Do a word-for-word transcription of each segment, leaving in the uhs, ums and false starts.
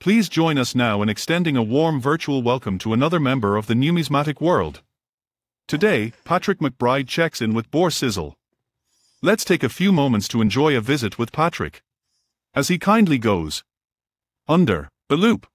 Please join us now in extending a warm virtual welcome to another member of the numismatic world. Today, Patrick McBride checks in with Boar Sizzle. Let's take a few moments to enjoy a visit with Patrick, as he kindly goes under the loop.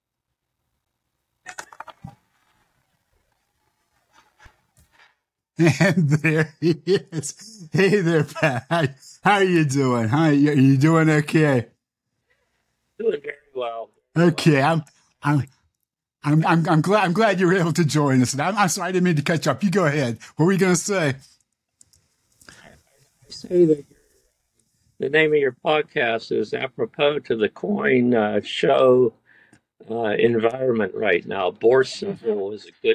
And there he is. Hey there, Pat. How, how are you doing? How are you, are you doing okay? Doing very well. Okay, I'm, I'm, I'm, I'm, I'm glad, I'm glad you were able to join us. I'm, I'm sorry, I didn't mean to cut you up. You go ahead. What were you going to say? I say that the name of your podcast is apropos to the coin uh, show uh, environment right now. Boar Sizzle is a good.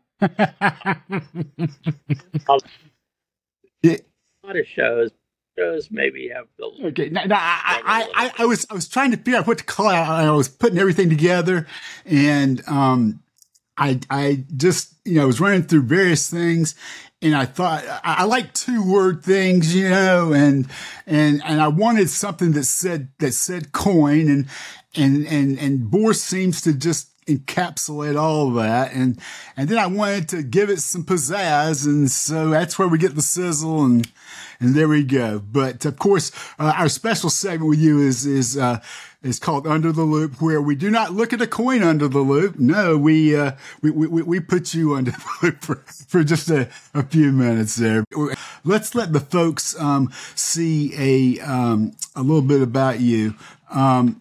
Yeah. A lot of shows. Shows maybe have the okay. Now, now I, I, I was I was trying to figure out what to call it. I was putting everything together, and um, I I just you know I was running through various things, and I thought I, I like two word things, you know, and and and I wanted something that said that said coin, and and and and boar seems to just encapsulate all of that, and and then I wanted to give it some pizzazz, and so that's where we get the sizzle, and and there we go. But of course, uh, our special segment with you is is uh, is called Under the Loop, where we do not look at a coin under the loop. No, we uh, we, we we put you under the loop for, for just a, a few minutes there. Let's let the folks um, see a um, a little bit about you. Um,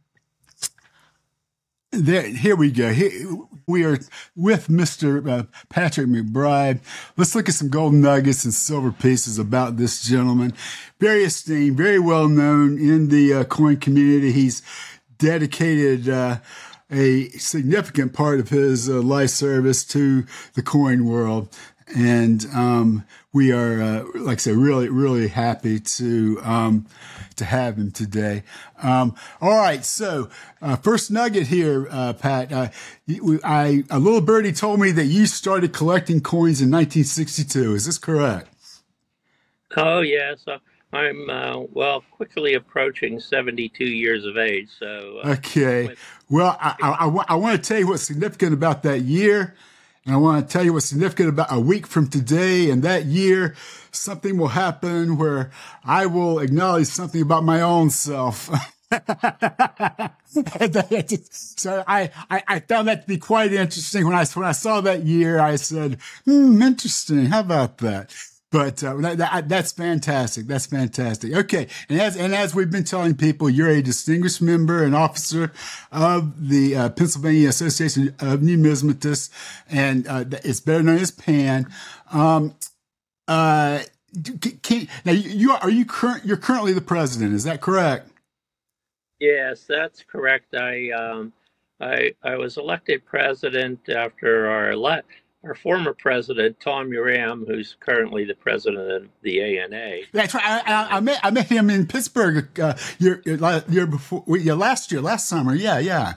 There, here we go. Here, we are with Mister Uh, Patrick McBride. Let's look at some golden nuggets and silver pieces about this gentleman. Very esteemed, very well known in the uh, coin community. He's dedicated uh, a significant part of his uh, life service to the coin world. And um, we are, uh, like I said, really, really happy to um, to have him today. Um, all right, so uh, first nugget here, uh, Pat. Uh, I a little birdie told me that you started collecting coins in nineteen sixty-two. Is this correct? Oh yes, uh, I'm uh, well quickly approaching seventy-two years of age. So uh, okay, with- well, I, I, I want to tell you what's significant about that year. And I want to tell you what's significant about a week from today and that year. Something will happen where I will acknowledge something about my own self. So I, I, I found that to be quite interesting. When I, when I saw that year, I said, hmm, interesting. How about that? But uh, that, that, that's fantastic. That's fantastic. Okay, and as and as we've been telling people, you're a distinguished member and officer of the uh, Pennsylvania Association of Numismatists, and uh, it's better known as PAN. Um, uh, can, now, you are, are you current? You're currently the president. Is that correct? Yes, that's correct. I um, I I was elected president after our ele- our former president, Tom Uram, who's currently the president of the A N A. That's right. I, I, I met I met him in Pittsburgh uh, year year before, yeah, last year, last summer. Yeah, yeah.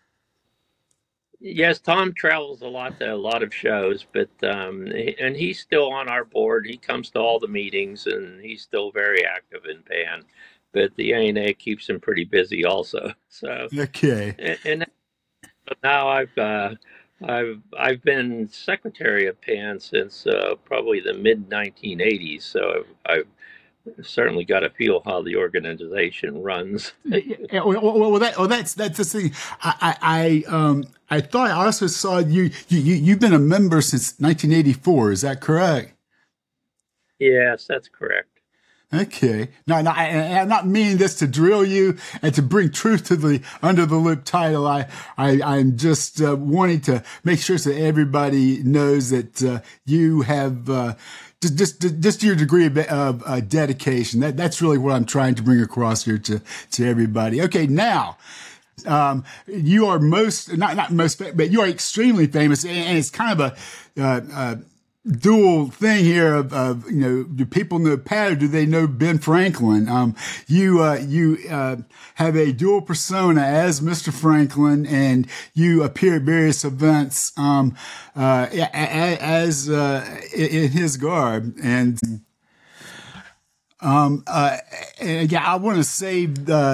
Yes, Tom travels a lot to a lot of shows, but um, and he's still on our board. He comes to all the meetings, and he's still very active in PAN. But the A N A keeps him pretty busy, also. So okay. And, and now I've uh, I've I've been secretary of PAN since uh, probably the mid nineteen eighties. So I've, I've certainly got a feel how the organization runs. Yeah, well, well, that, well, that's that's the thing. I, I, I, um, I thought I also saw you, you. You you've been a member since nineteen eighty-four. Is that correct? Yes, that's correct. Okay. Now, now I, I'm not meaning this to drill you and to bring truth to the under the loop title. I, I, I'm just uh, wanting to make sure that everybody knows that uh, you have uh, just, just, just your degree of, of uh, dedication. That, that's really what I'm trying to bring across here to, to everybody. Okay. Now, um, you are most, not, not most, but you are extremely famous, and, and it's kind of a, uh, uh, dual thing here of, of, you know, do people know Pat or do they know Ben Franklin? Um, you, uh, you, uh, have a dual persona as Mister Franklin, and you appear at various events, um, uh, as, uh, in his garb. And, um, uh, and yeah, I want to save, uh,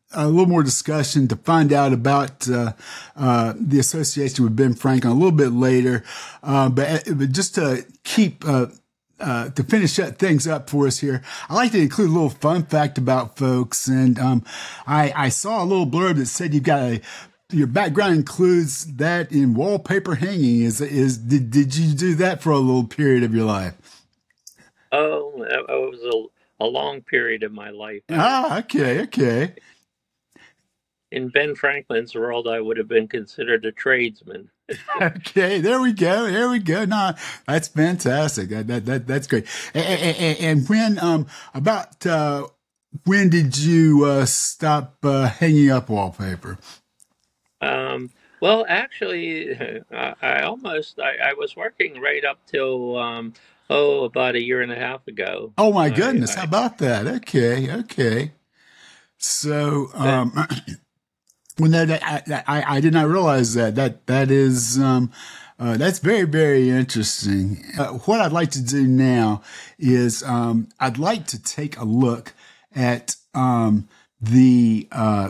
a little more discussion to find out about uh, uh, the association with Ben Franklin a little bit later. Uh, but, but just to keep uh, uh, to finish up things up for us here, I like to include a little fun fact about folks. And um, I, I saw a little blurb that said you've got a your background includes that in wallpaper hanging. Is is did did you do that for a little period of your life? Oh, it was a, a long period of my life. Ah, okay, okay. In Ben Franklin's world, I would have been considered a tradesman. Okay, there we go. There we go. No, that's fantastic. That that, that that's great. And, and, and when um about uh, when did you uh, stop uh, hanging up wallpaper? Um, well, actually, I, I almost I, I was working right up till um, oh about a year and a half ago. Oh my I, goodness! I How about that? Okay, okay. So um, when that I, I I did not realize that that that is um. Uh, that's very, very interesting. Uh, what I'd like to do now is um, I'd like to take a look at um, the uh,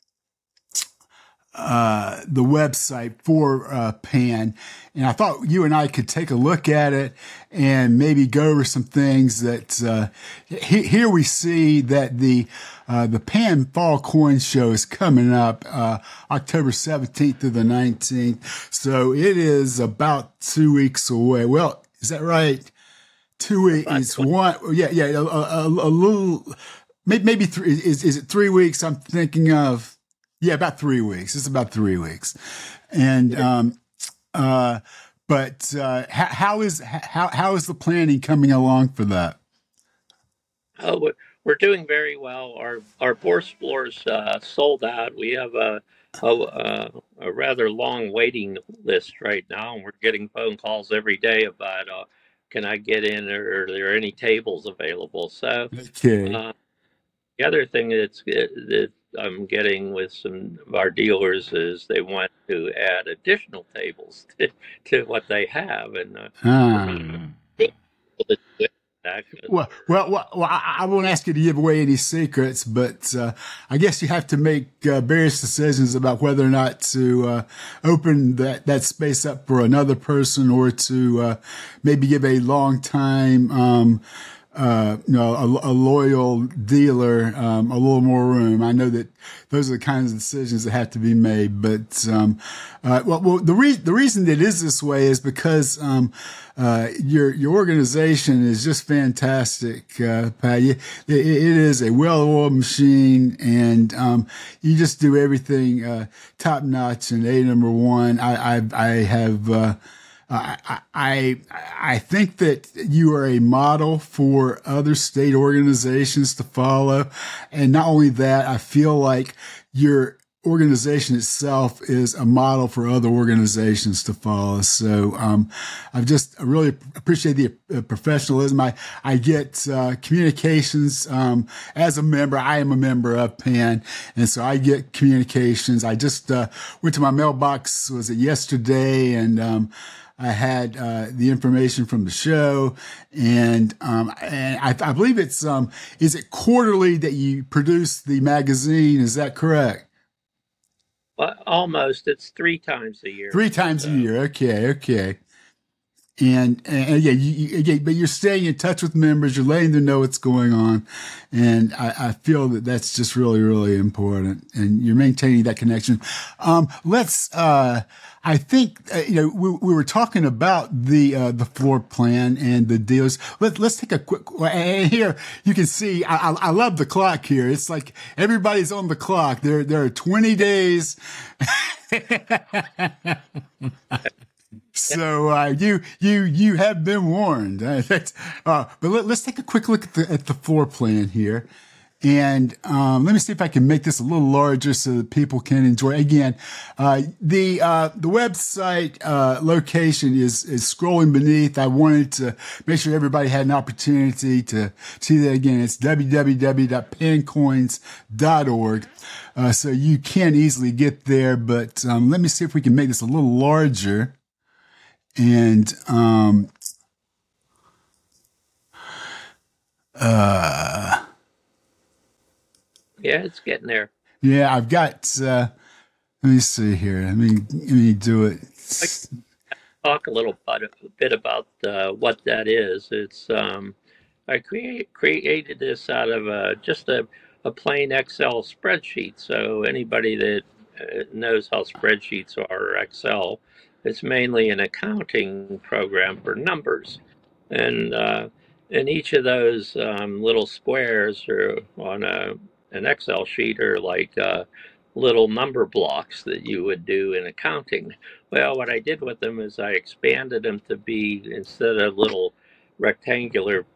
uh, the website for uh, Pan, and I thought you and I could take a look at it and maybe go over some things that uh, he, here we see that the uh, the Pan Fall Coin Show is coming up uh, October seventeenth through the nineteenth, so it is about two weeks away. Well, is that right? Two weeks. It's one. Yeah, yeah. A, a, a little, maybe, maybe three. Is is it three weeks? I'm thinking of. Yeah, about three weeks. It's about three weeks, and um, uh, but uh, how, how is how how is the planning coming along for that? Oh, we're, we're doing very well. Our our Bourse floors uh, sold out. We have a, a a a rather long waiting list right now, and we're getting phone calls every day about uh, can I get in, or are there any tables available? So. Okay. Uh, The other thing that's that I'm getting with some of our dealers is they want to add additional tables to, to what they have, and uh, we're not Ah. able to do it, actually. Well, well, well, well I, I won't ask you to give away any secrets, but uh, I guess you have to make uh, various decisions about whether or not to uh, open that, that space up for another person or to uh, maybe give a long time um, uh, you know, a, a loyal dealer, um, a little more room. I know that those are the kinds of decisions that have to be made. But, um, uh, well, well, the re- the reason that it is this way is because, um, uh, your, your organization is just fantastic, uh, Pat. You, it, it is a well-oiled machine, and, um, you just do everything, uh, top notch and A number one. I, I, I have, uh, I, I I think that you are a model for other state organizations to follow. And not only that, I feel like your organization itself is a model for other organizations to follow. So um, I've just I really appreciate the uh, professionalism. I, I get uh, communications um, as a member. I am a member of Pan, and so I get communications. I just uh, went to my mailbox, was it yesterday, and um, I had uh, the information from the show, and um, and I, I believe it's um, is it quarterly that you produce the magazine? Is that correct? Well, almost. It's three times a year. Three times So, a year. Okay, okay. And, and yeah, you, you, yeah, but you're staying in touch with members. You're letting them know what's going on, and I, I feel that that's just really, really important. And you're maintaining that connection. Um, let's. Uh, I think uh, you know we, we were talking about the uh, the floor plan and the deals. Let, let's take a quick. And here you can see. I, I, I love the clock here. It's like everybody's on the clock. There there are twenty days. So uh, you you you have been warned. Uh, that's, uh, but let, let's take a quick look at the, at the floor plan here, and um, let me see if I can make this a little larger so that people can enjoy. Again, uh, the uh, the website uh, location is is scrolling beneath. I wanted to make sure everybody had an opportunity to see that again. It's w w w dot pancoins dot org. Uh, so you can easily get there. But um, let me see if we can make this a little larger. And, um, uh, yeah, it's getting there. Yeah, I've got. Uh, let me see here. Let me let me do it. I talk a little bit, a bit about uh, what that is. It's um, I create, created this out of uh, just a, a plain Excel spreadsheet. So anybody that uh, knows how spreadsheets are or Excel, it's mainly an accounting program for numbers, and uh, and each of those um, little squares are on a an Excel sheet are like uh, little number blocks that you would do in accounting. Well, what I did with them is I expanded them to be, instead of little rectangular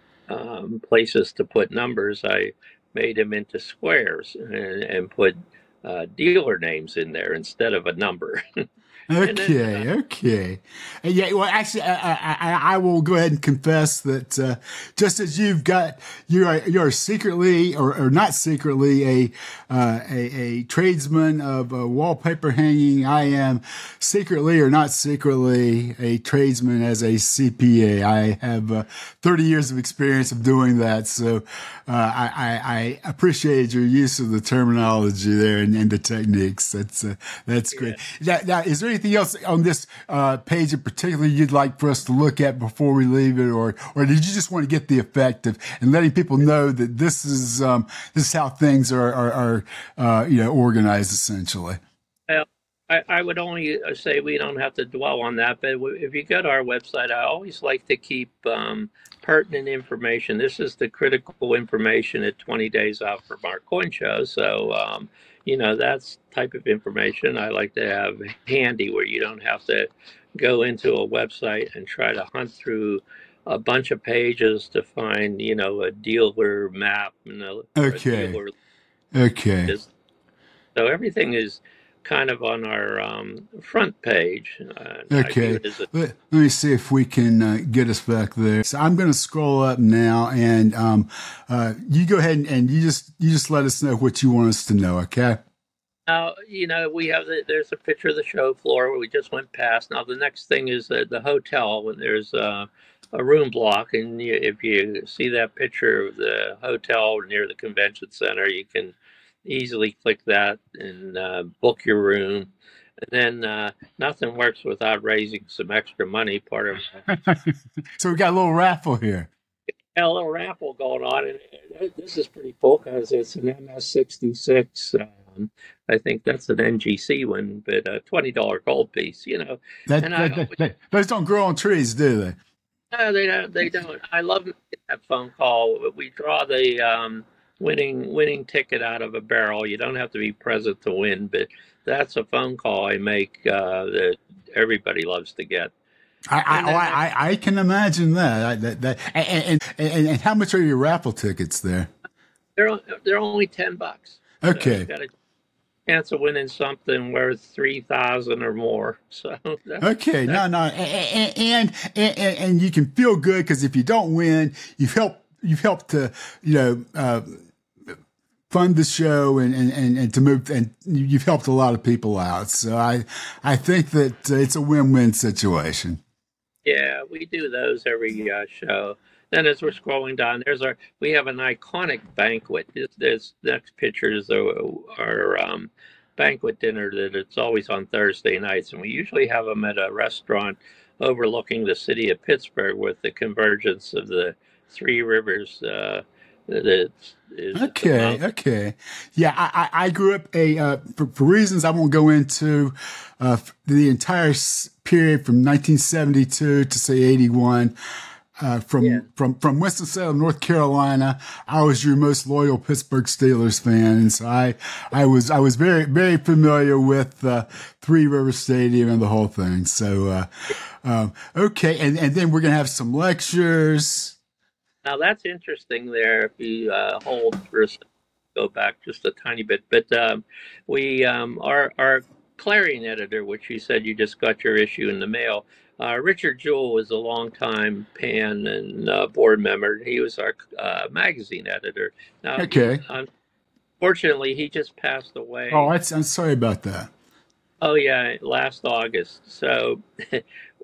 um, places to put numbers, I made them into squares and, and put uh, dealer names in there instead of a number. And then uh, Okay, okay. Uh, Yeah, well, actually, I, I, I I will go ahead and confess that uh, just as you've got, you are you're secretly or, or not secretly a, uh, a a tradesman of uh, wallpaper hanging, I am secretly or not secretly a tradesman as a C P A. I have uh, thirty years of experience of doing that, so uh, I, I, I appreciate your use of the terminology there and, and the techniques. That's uh, that's yeah. great. Now, now, is there anything else on this uh, page in particular you'd like for us to look at before we leave it, or or did you just want to get the effect of and letting people know that this is um, this is how things are are, are uh, you know organized essentially? Well, I, I would only uh, say we don't have to dwell on that, but w- if you go to our website, I always like to keep um, pertinent information. This is the critical information at twenty days out from our coin show. So, um, you know, that's type of information I like to have handy where you don't have to go into a website and try to hunt through a bunch of pages to find, you know, a dealer map and a, or a Okay, dealer okay, list. So everything is kind of on our um, front page. Uh, I view okay. it as a Let, let me see if we can uh, get us back there. So I'm going to scroll up now, and um, uh, you go ahead and, and you just you just let us know what you want us to know. Okay. now, you know, we have the, there's a picture of the show floor where we just went past. Now, the next thing is the, the hotel when there's uh, a room block. And you, if you see that picture of the hotel near the convention center, you can easily click that and uh, book your room. And then uh, nothing works without raising some extra money. Part of So we got a little raffle here. a little raffle going on, and this is pretty cool because it's an M S sixty-six. Um, I think that's an N G C one, but a twenty dollar gold piece, you know. That, And I that, that, always, that those don't grow on trees, do they? no, they don't. They don't. I love making that phone call. We draw the um, winning winning ticket out of a barrel. You don't have to be present to win, but that's a phone call I make uh, that everybody loves to get. I I, And oh, then uh, I, I I can imagine that. I, that, that and, and, and, and how much are your raffle tickets there? they're they're only ten bucks, so you Okay. got a chance of winning something worth three thousand or more. So that, Okay. that No, no. And, and, and, and you can feel good because if you don't win, you've helped, you've helped to, you know, uh, fund the show and, and, and, and to move, and you've helped a lot of people out. So I, I think that uh, it's a win-win situation. yeah, we do those every uh, show. Then as we're scrolling down, there's our we have an iconic banquet. This, this next picture is our, our um, banquet dinner that it's always on Thursday nights, and we usually have them at a restaurant overlooking the city of Pittsburgh with the convergence of the Three Rivers. Uh, that is at the Okay, mouth. okay, yeah. I I, I grew up a uh, for, for reasons I won't go into uh, the entire s- period from nineteen seventy-two to say eighty-one. Uh, Yeah. from from from Winston-Salem, North Carolina, I was your most loyal Pittsburgh Steelers fan, and so I I was I was very very familiar with uh, Three River Stadium and the whole thing. So uh, um, okay, and and then we're gonna have some lectures. Now that's interesting there. If you uh, hold for a second, go back just a tiny bit, but um, we um, our our Clarion editor, which you said you just got your issue in the mail. Uh, Richard Jewell was a longtime Pan and uh, board member. He was our uh, magazine editor. Now he, Okay. unfortunately, he just passed Oh, away. that's, I'm sorry about that. Oh yeah, last August. So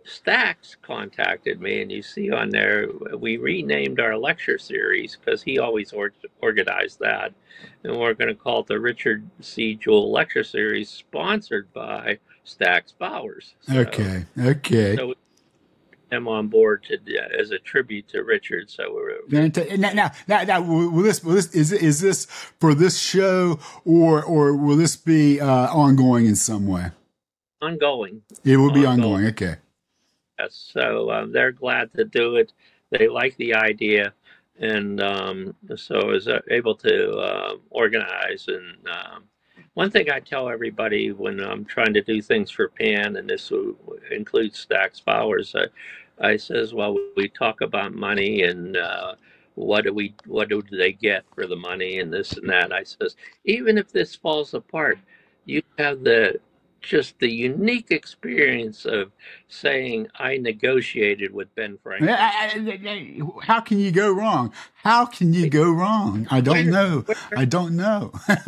Stax contacted me, and you see on there we renamed our lecture series because he always or- organized that, and we're going to call it the Richard C. Jewell Lecture Series, sponsored by Stax Bowers. So, Okay. Okay. so we put him on board to as a tribute to Richard. So we're, we're Fantastic. Now, now, now, now, will this, will this, is, is this for this show, or, or will this be uh, ongoing in some way? ongoing. It will be Ongoing. ongoing. Okay. Yes. So um, they're glad to do it. They like the idea. And um, so I was uh, able to uh, organize. And um, one thing I tell everybody when I'm trying to do things for Pan, and this will include Stax Bowers, I, I says, well, we talk about money and uh, what do we, what do they get for the money and this and that. I says, even if this falls apart, you have the just the unique experience of saying I negotiated with Ben Franklin. How can you go wrong? How can you go wrong? I don't know. I don't know.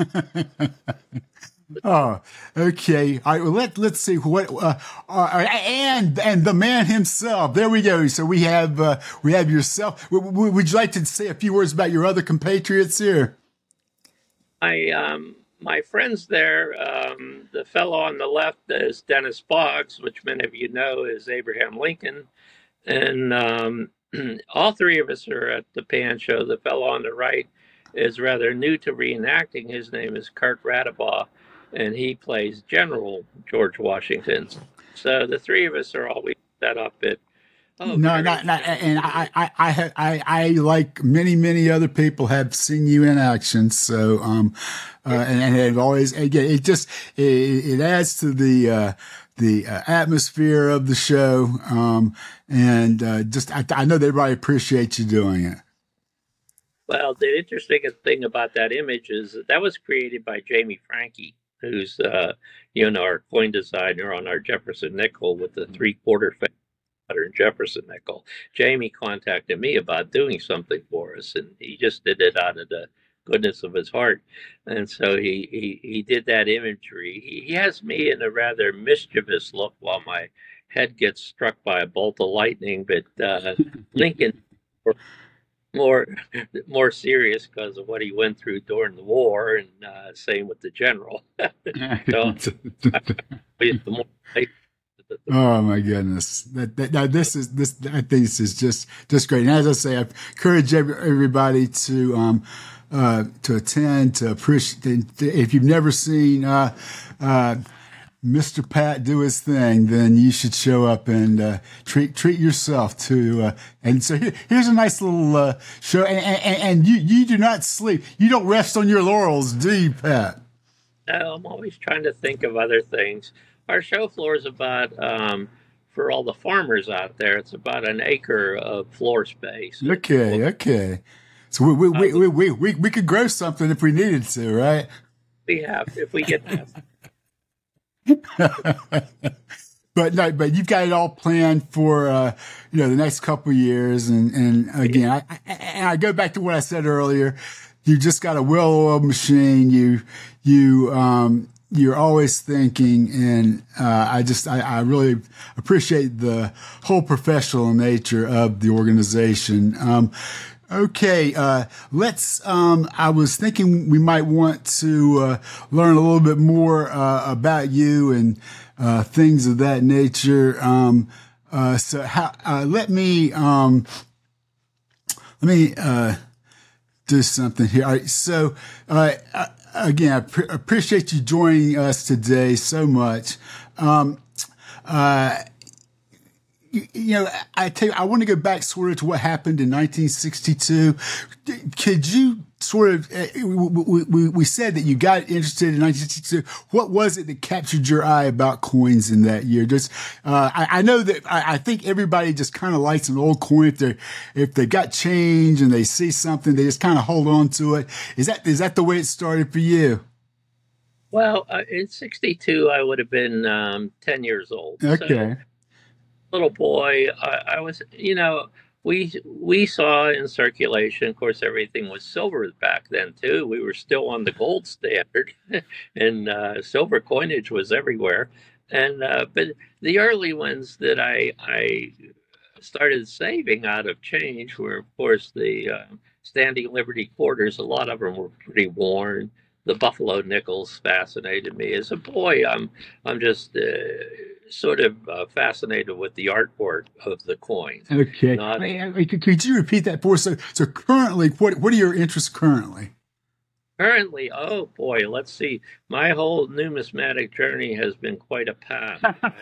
Oh, okay. All right. Well, let let's see what uh, uh, and and the man himself. There we go. So we have uh, we have yourself. W- w- would you like to say a few words about your other compatriots here? I um my friends there, um, the fellow on the left is Dennis Boggs, which many of you know is Abraham Lincoln, and um, all three of us are at the Pan Show. The fellow on the right is rather new to reenacting. His name is Kurt Radabaugh, and he plays General George Washington. So the three of us are always set up at oh, No, very not not. And I I I ha- I, I like many many other people have seen you in action. So um, uh, and and it always again it just it, it adds to the. Uh, the uh, atmosphere of the show, um, and uh, just I, I know they really appreciate you doing it. well. The interesting thing about that image is that, that was created by Jamie Frankie, who's uh, you know our coin designer on our Jefferson nickel with the three quarter pattern Jefferson nickel. Jamie contacted me about doing something for us, and he just did it out of the goodness of his heart. And so he he, he did that imagery. He, he has me in a rather mischievous look while my head gets struck by a bolt of lightning, but uh, Lincoln more more serious because of what he went through during the war, and uh, same with the general. So the more Oh my goodness! That, that, now this is this. I think this is just just great. And as I say, I encourage every, everybody to um uh to attend to appreciate. If you've never seen uh uh Mister Pat do his thing, then you should show up and uh, treat treat yourself to. Uh, and so here, here's a nice little uh, show. And, and, and you you do not sleep. You don't rest on your laurels, do you, Pat? No, I'm always trying to think of other things. Our show floor is about, um, for all the farmers out there, it's about an acre of floor space. Okay, okay. So we we Uh, we, we, we, we, we we could grow something if we needed to, right? we have, if we get that. But no, but you've got it all planned for uh, you know the next couple of years, and and again, I, I and I go back to what I said earlier. You just got a well-oiled machine. You you um you're always thinking, and uh, I just I, I really appreciate the whole professional nature of the organization. Um, Okay, uh, let's, um, I was thinking we might want to, uh, learn a little bit more, uh, about you and, uh, things of that nature. Um, uh, so how, uh, let me, um, let me, uh, do something here. All right. So, uh, uh, again, I pre- appreciate you joining us today so much. Um, uh, You, you know, I tell you, I want to go back sort of to what happened in nineteen sixty-two. Could you sort of, uh, we, we, we said that you got interested in nineteen sixty-two. What was it that captured your eye about coins in that year? Just, uh, I, I know that I, I think everybody just kind of likes an old coin. If they if they got change and they see something, they just kind of hold on to it. Is that is that the way it started for you? Well, uh, in sixty-two, I would have been um, ten years old. So Okay. little boy, I, I was, you know, we we saw in circulation. Of course, everything was silver back then too. We were still on the gold standard, and uh, silver coinage was everywhere. and uh, but the early ones that I I started saving out of change were, of course, the uh, standing Liberty quarters. A lot of them were pretty worn. The Buffalo nickels fascinated me as a boy. I'm I'm just uh, sort of uh, fascinated with the artwork of the coins. Okay. Not Could you repeat that for us? So, so currently, what what are your interests currently? currently, oh boy, let's see. My whole numismatic journey has been quite a path.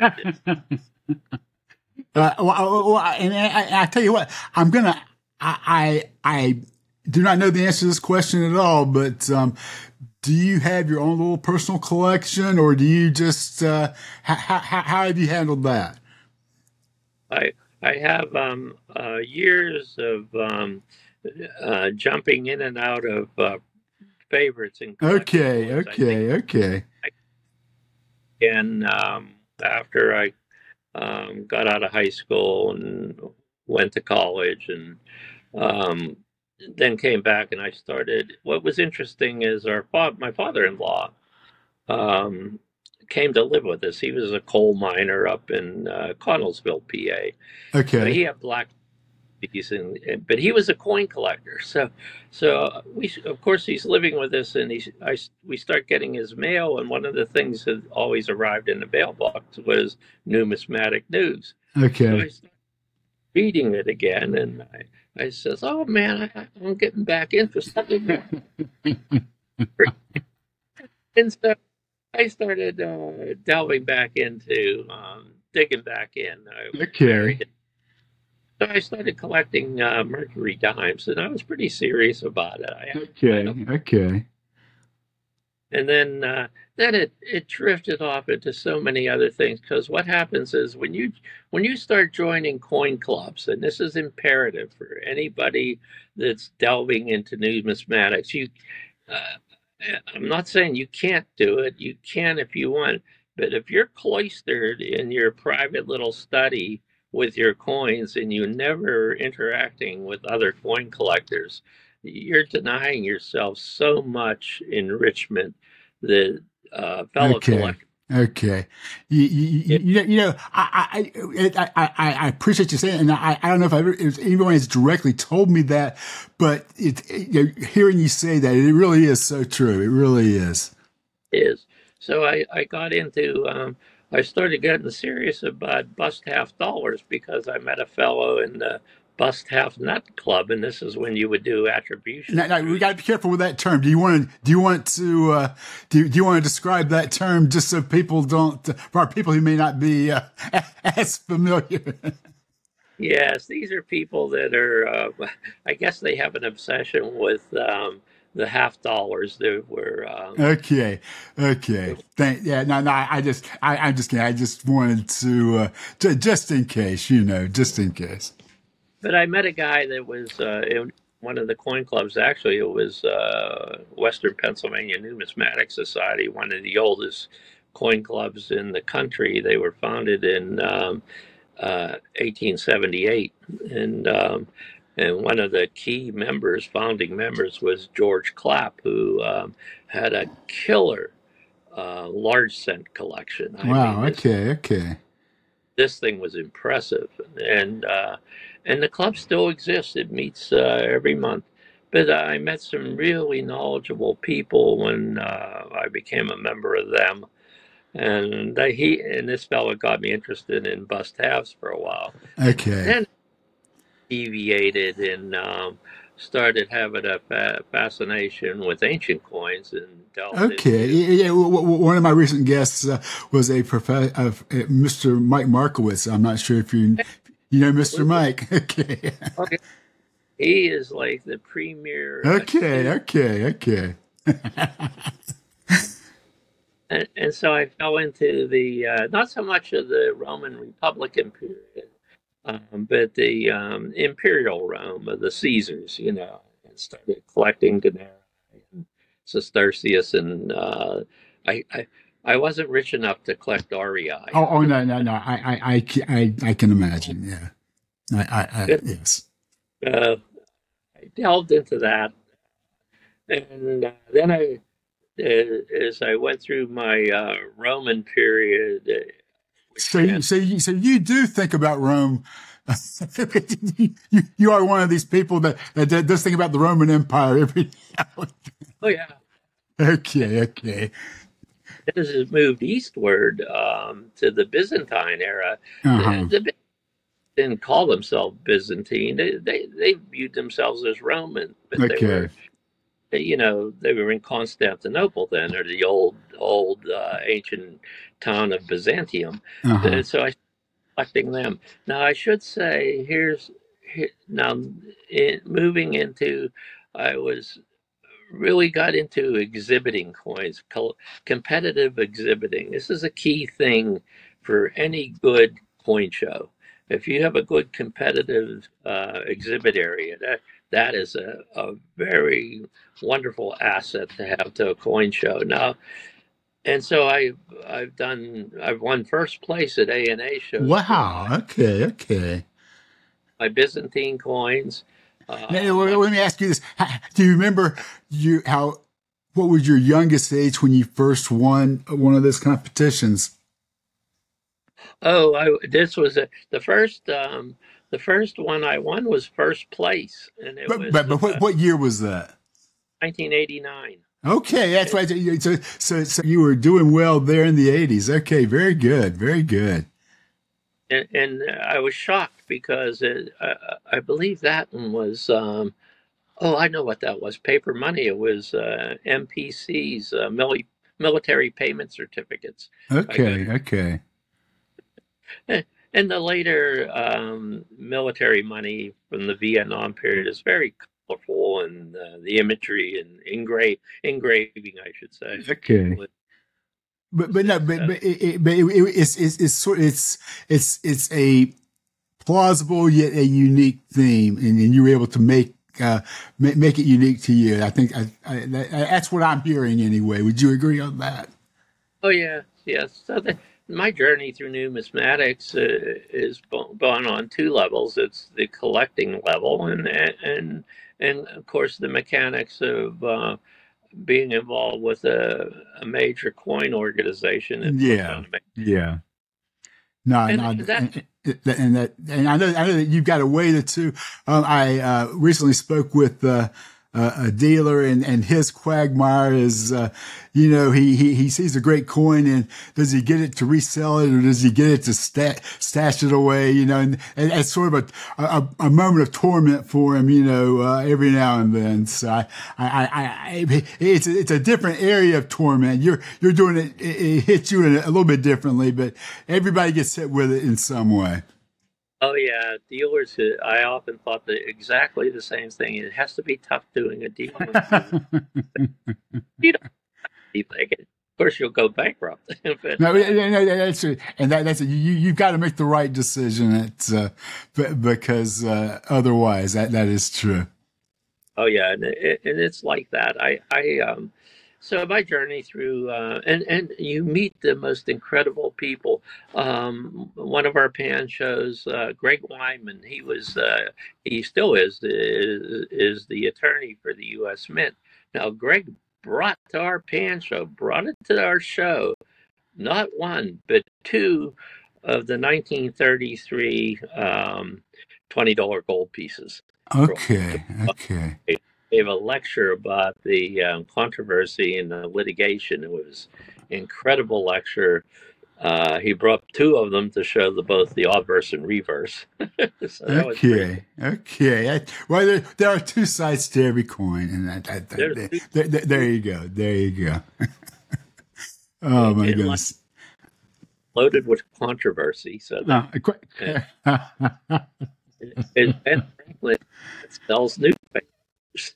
Uh, well, well, and I, I tell you what, I'm gonna. I, I I do not know the answer to this question at all, but um, do you have your own little personal collection, or do you just uh, how, how, how have you handled that? I I have um, uh, years of um, uh, jumping in and out of uh, favorites and collecting Okay, coins. I think, okay, okay, and um, after I um, got out of high school and went to college, and um, then came back, and I started. What was interesting is our fa- my father-in-law um, came to live with us. He was a coal miner up in uh, Connellsville, P A. So he okay, had black keys, and, and but he was a coin collector. So so we of course he's living with us, and he's I we start getting his mail, and one of the things that always arrived in the mailbox was numismatic news. So I okay, started reading it again, and I I says, "Oh man, I, I'm getting back interested in that." And so I started uh, delving back into um, digging back in. I okay, married. So I started collecting uh, Mercury dimes, and I was pretty serious about it. I had okay, a, okay, and then uh, then it it drifted off into so many other things. Because what happens is when you when you start joining coin clubs, and this is imperative for anybody that's delving into numismatics, you uh, I'm not saying you can't do it. You can if you want. But if you're cloistered in your private little study with your coins and you never interacting with other coin collectors, you're denying yourself so much enrichment that uh, fellow okay. collectors. Okay, you, you, It you, you know, I, I, I, I, I appreciate you saying, it, and I, I don't know if, I ever, if anyone has directly told me that, but it, you know, hearing you say that, it really is so true. It really is. is. So I, I got into, um, I started getting serious about bust half dollars because I met a fellow in the bust half nut club, and this is when you would do Now, attribution now we through got to be careful with that term. Do you want to? Do you want to? Uh, do, do you want to describe that term just so people don't, for our people who may not be uh, as familiar? Yes, these are people that are, uh, I guess they have an obsession with um, the half dollars that were. Um, Okay, okay. Thank. Yeah. No, no. I, I just, I, I'm just kidding. I just wanted to, uh, ju- just in case, you know, just in case. but I met a guy that was uh, in one of the coin clubs. Actually, it was uh, Western Pennsylvania Numismatic Society, one of the oldest coin clubs in the country. They were founded in um, uh, eighteen seventy-eight, and um, and one of the key members, founding members, was George Clapp, who um, had a killer uh, large cent collection. I mean, Wow. this Okay. Okay. this thing was impressive, and uh, and the club still exists. It meets uh, every month. But I met some really knowledgeable people when uh, I became a member of them, and they, he and this fellow got me interested in bust halves for a while, and Okay. then deviated and um, started having a fa- fascination with ancient coins and delved Okay. into. Yeah. Yeah, w- w- one of my recent guests uh, was a prof- uh, Mister Mike Markowitz. I'm not sure if you, you know, Mister Mike. Okay. Okay, he is like the premier uh, Okay. sleuth. Okay. Okay. And, and so I fell into the uh, not so much of the Roman Republican period, um, but the um, imperial Rome of the Caesars, you know, and started collecting denarii and sestertius, and uh, I, I I wasn't rich enough to collect R E I. Oh, oh no, no, no. I, I, I, ca- I, I can imagine. Yeah. I, I, I yes. uh, I delved into that, and uh, then I uh, as I went through my uh, Roman period, uh, which So, you, meant, so, you, so you do think about Rome. you, you are one of these people that, that does think about the Roman Empire every now. oh yeah, Okay, okay. as it moved eastward um, to the Byzantine era, the, Uh-huh. the Byzantines didn't call themselves Byzantine. They, they they viewed themselves as Roman, but they Okay. were, you know, they were in Constantinople then, or the old old uh, ancient town of Byzantium. Uh-huh. And so I collecting them. Now I should say here's here, now in, moving into I was really got into exhibiting coins, co- competitive exhibiting. This is a key thing for any good coin show. If you have a good competitive uh, exhibit area, that that is a, a very wonderful asset to have to a coin show. Now, and so I I've done I've won first place at A and A shows with Wow. my Okay, okay. my Byzantine coins. Now, Uh, well, my let me ask you this: Ha- Do you remember you how? What was your youngest age when you first won one of those competitions? Oh, I, this was a, the first. Um, the first one I won was first place, and it But was but, but what, uh, what year was that? nineteen eighty-nine. Okay, that's And, right. So, so, so you were doing well there in the eighties. Okay, very good, very good. and, and I was shocked because it, I, I believe that one was. Um, oh, I know what that was. Paper money. It was uh, M P Cs, uh, mili- military payment certificates. I got. Okay, okay. And the later um, military money from the Vietnam period is very colorful, and uh, the imagery and engra- engraving, I should say, Okay. was, But but no, but uh, but, it, it, but it, it, it's it's it's sort it's it's it's a plausible yet a unique theme, and, and you were able to make uh make, make it unique to you. I think I, I, that, that's what I'm hearing anyway. Would you agree on that? oh yeah, yes. So the, my journey through numismatics uh, is gone on two levels. It's the collecting level, and and and of course the mechanics of uh, being involved with a, a major coin organization and putting Yeah, on a yeah. No, and no, that. and, and that, and I know, I know that you've got a way to too. Um, I uh, recently spoke with uh, uh, a dealer, and, and his quagmire is, uh, you know, he, he he sees a great coin, and does he get it to resell it, or does he get it to sta- stash it away? You know, and, and it's sort of a, a a moment of torment for him, you know, uh, every now and then. So I, I, I, I it's a, it's a different area of torment. You're you're doing it. It, it hits you in a, a little bit differently, but everybody gets hit with it in some way. Oh yeah, dealers. uh, I often thought that exactly the same thing. It has to be tough doing a deal with you. You don't be thinking. Of course, you'll go bankrupt. but No, uh, no, no, that's it. And that, that's it. You, you've got to make the right decision. It's, uh, b- because, uh, otherwise that, that is true. oh yeah, and, it, and it's like that. I, I, um, so my journey through, uh, and and you meet the most incredible people. Um, one of our pan shows, uh, Greg Wyman. He was, uh, he still is, is, is the attorney for the U S. Mint. Now, Greg brought to our pan show, brought it to our show, not one, but two of the nineteen thirty-three um, twenty dollars gold pieces. Okay. Okay. Gave a lecture about the um, controversy and the litigation. It was an incredible lecture. Uh, he brought two of them to show the both the obverse and reverse. So that was pretty cool. Okay. Okay. I- well, there, there are two sides to every coin, and that, that, There's that, two, there, there, there you go. There you go. Oh my and like goodness. loaded with controversy. So that Uh, qu- and, and Ben Franklin sells newspapers.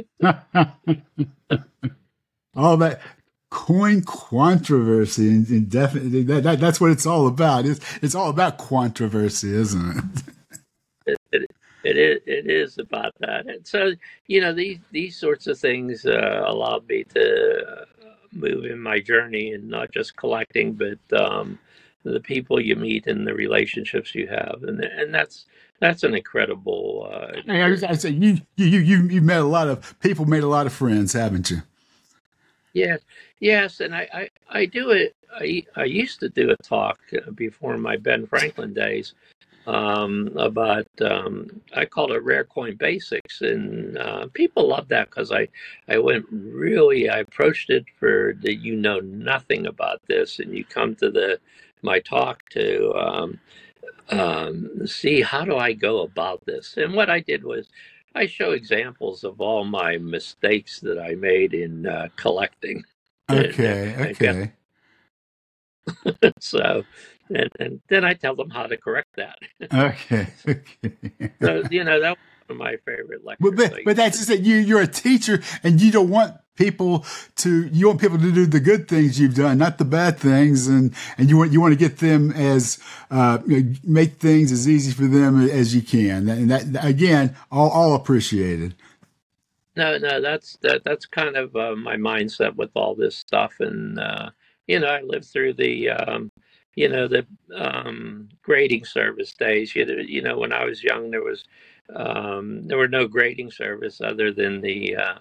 all that coin controversy, and, and definitely that, that, that's what it's all about. It's, it's all about controversy, isn't it? It, it, it is it is about that, and so you know these these sorts of things uh, allowed me to uh, move in my journey, and not just collecting, but um, the people you meet and the relationships you have, and and that's that's an incredible uh, Hey, I, was- I experience. say you, you, you, you, you've met a lot of people, made a lot of friends, haven't you? Yeah, yes, and I, I, I do it. I, I used to do a talk uh, before my Ben Franklin days um, about um, I called it Rare Coin Basics, and uh, people love that because I I went really I approached it for the you know nothing about this, and you come to the my talk to um, um, see how do I go about this, and what I did was. I show examples of all my mistakes that I made in uh, collecting, and, uh, Okay, I got okay, so, and, and then I tell them how to correct that. okay, okay. So, you know, that was one of my favorite But, lectures I but but used that's to. just it. You you're a teacher, and you don't want people to you want people to do the good things you've done, not the bad things, and and you want you want to get them as uh, you know, make things as easy for them as you can, and that again, all all appreciated. No, no, that's that. That's kind of uh, my mindset with all this stuff, and uh, you know, I lived through the, um, you know, the um, grading service days. You know, you know, when I was young, there was um, there were no grading service other than the uh,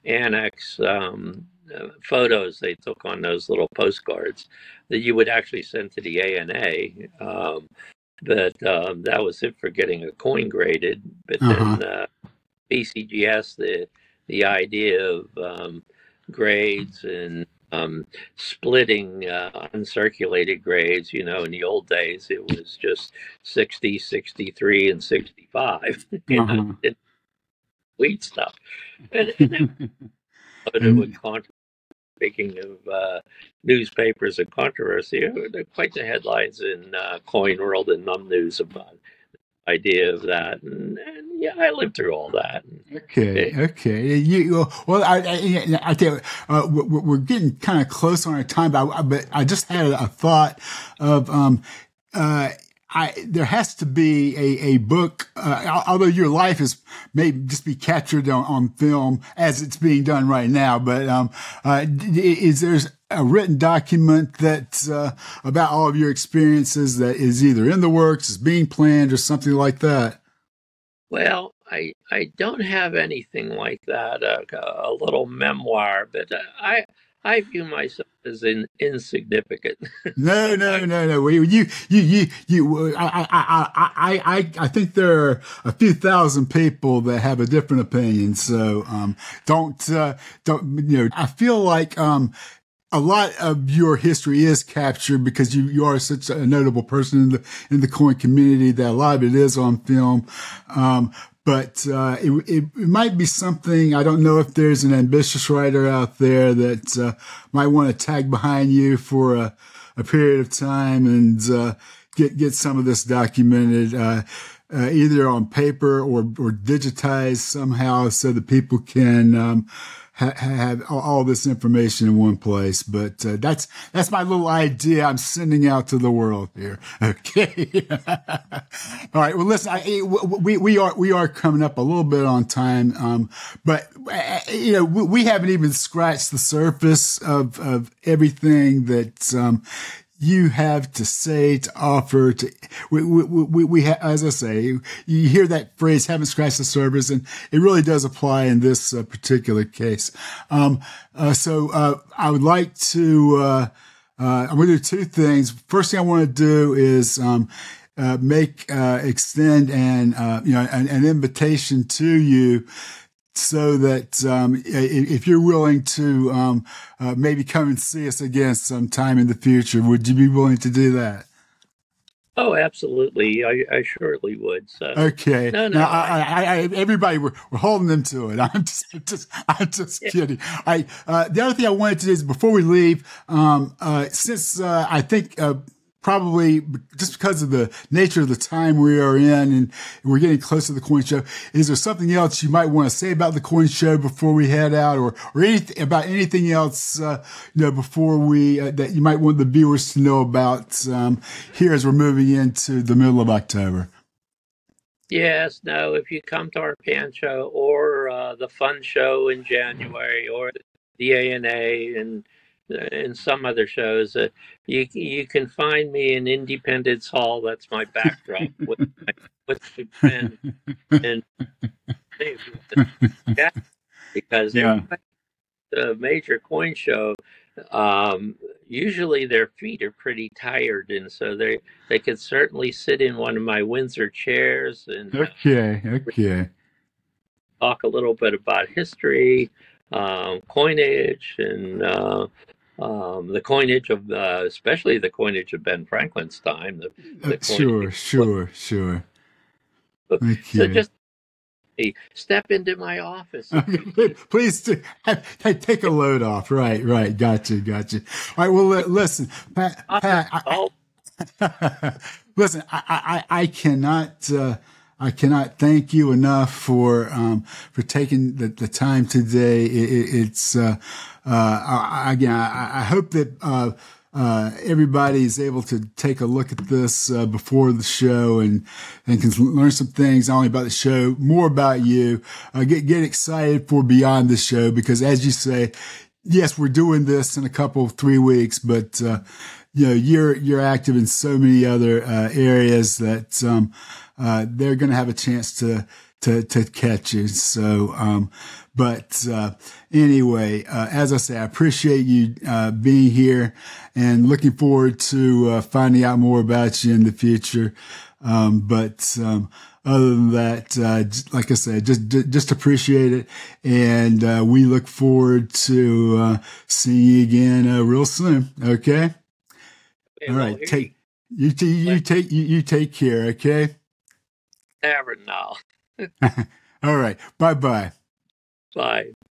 annex um, uh, photos they took on those little postcards that you would actually send to the A N A. Um, but um, that was it for getting a coin graded. But Uh huh. then uh, B C G S, the the idea of um, grades and um, splitting uh, uncirculated grades. You know, in the old days, it was just sixty, sixty-three, and sixty-five. You Uh know, huh. and sweet stuff. And, and it loaded with And controversy. Speaking of uh, newspapers and controversy, there are quite the headlines in uh, Coin World and Num News about idea of that. And, and yeah, I lived through all that. okay, And, okay. You well, I I, I tell you, uh, we're, we're getting kind of close on our time, but I, but I just had a thought of um uh. I, there has to be a, a book, uh, although your life is may just be captured on, on film as it's being done right now. But um, uh, is there a written document that uh, about all of your experiences that is either in the works, is being planned, or something like that? Well, I I don't have anything like that, uh, a little memoir, but uh, I I view myself as in, insignificant. No, So no, I no, no. You, you, you, you, you. I, I, I, I, I I think there are a few thousand people that have a different opinion. So, um, don't, uh, don't, you know, I feel like, um, a lot of your history is captured because you, you are such a notable person in the in the coin community that a lot of it is on film. Um, but uh, it, it, it might be something. I don't know if there's an ambitious writer out there that uh, might want to tag behind you for a, a period of time and uh, get get some of this documented. Uh, uh, either on paper or, or digitized somehow so that people can um, ha- have all, all this information in one place. But uh, that's that's my little idea I'm sending out to the world here. Okay. All right. Well, listen, I, we we are we are coming up a little bit on time, um, but uh, you know we, we haven't even scratched the surface of of everything that. Um, you have to say, to offer, to, we, we, we, we ha, as I say, you hear that phrase, haven't scratched the surface, and it really does apply in this uh, particular case. Um, uh, so, uh, I would like to, uh, uh, I'm going to do two things. First thing I want to do is, um, uh, make, uh, extend an, uh, you know, an, an invitation to you so that um, if you're willing to um, uh, maybe come and see us again sometime in the future, would you be willing to do that? oh, absolutely, I, I surely would. So Okay. no, Now, no, I I, I, I everybody, we're, we're holding them to it. I'm just, I'm just, I'm just yeah, kidding. I, uh, the other thing I wanted to do is before we leave, um, uh, since, uh, I think, uh, probably just because of the nature of the time we are in and we're getting close to the coin show, is there something else you might want to say about the coin show before we head out or, or anything about anything else, uh, you know, before we, uh, that you might want the viewers to know about, um, here as we're moving into the middle of October? yes, no. If you come to our pan show or uh, the fun show in January or the A N A and and some other shows, uh, you you can find me in Independence Hall. That's my backdrop with my with my pen and yeah, because Yeah. everybody a major coin show, um, usually their feet are pretty tired, and so they they could certainly sit in one of my Windsor chairs and uh, Okay, okay. talk a little bit about history, um, coinage, and uh, um, the coinage of, uh, especially the coinage of Ben Franklin's time, the Uh, the sure, coinage. sure, sure. So Okay. just hey, step into my office if you Okay, need. please do. Hey, take a load off. Right, right. Gotcha, gotcha. All right. Well, li- listen, Pat. Office Pat I, all listen, I, I, I cannot, uh, I cannot thank you enough for, um, for taking the, the time today. It, it, it's, uh, uh, I, again, I, I hope that, uh, uh, everybody is able to take a look at this, uh, before the show and, and can learn some things not only about the show, more about you, uh, get, get excited for beyond the show because as you say, yes, we're doing this in a couple of three weeks, but, uh, you know, you're, you're active in so many other, uh, areas that, um, uh, they're going to have a chance to, to, to catch you. So, um, but, uh, anyway, uh, as I say, I appreciate you, uh, being here and looking forward to, uh, finding out more about you in the future. Um, but, um, other than that, uh, j- like I said, just, ju- just appreciate it. And, uh, we look forward to, uh, seeing you again, uh, real soon. Okay. okay, All well, right. here you Take, you, t- you take, you, you take care. Okay. have it now. All right. Bye bye. Bye.